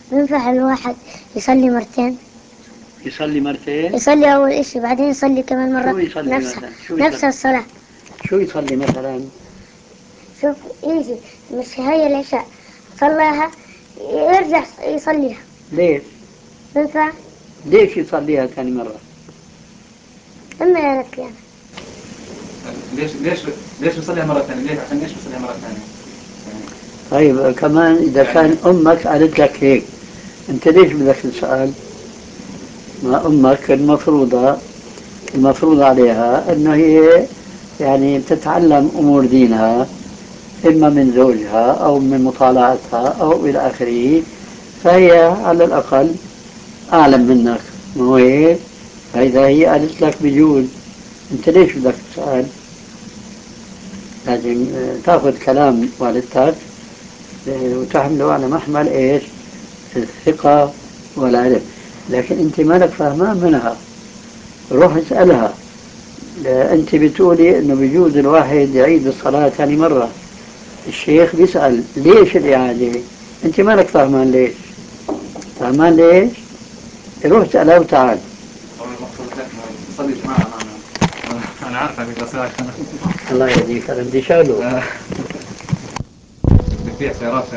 ينفع الواحد يصلي مرتين؟ يصلي مرتين؟ يصلي أول إشي بعدين يصلي كمان مرة. شو يصلي نفس مثلا؟ شو نفس يصلي؟ الصلاة. شو يصلي مثلا؟ شوف يجي مش هي العشاء صلىها يرجع يصليها. ليش؟ ينفع؟ ليش يصليها ثاني مرة؟ أما قالت لي أنا. ليش بيصليها مرة ثانية؟ ليش عشان ليش بيصليها مرة ثانية؟ طيب كمان إذا كان أمك قالت لك هيك أنت ليش بدك تسأل؟ ما أمك المفروض عليها أنه هي يعني تتعلم أمور دينها إما من زوجها أو من مطالعتها أو إلى آخره، فهي على الأقل أعلم منك، ما هو هيك؟ فإذا هي قالت لك بجوز أنت ليش بدك تسأل؟ لازم تاخذ كلام والدتك وتحمله على محمل إيش؟ الثقة والعلم. لكن أنت مالك فهمان منها، روح اسألها. أنت بتقولي إنه بيجوز الواحد يعيد الصلاة ثاني مرة، الشيخ بيسأل ليش الإعادة؟ أنت مالك فهمان ليش؟ فهمان ليش؟ روح اسألها وتعال. صلي جماعة معنا. أنا عارف أنك بصير الله يهديك، أنا بدي شغله. بتبيع سيارات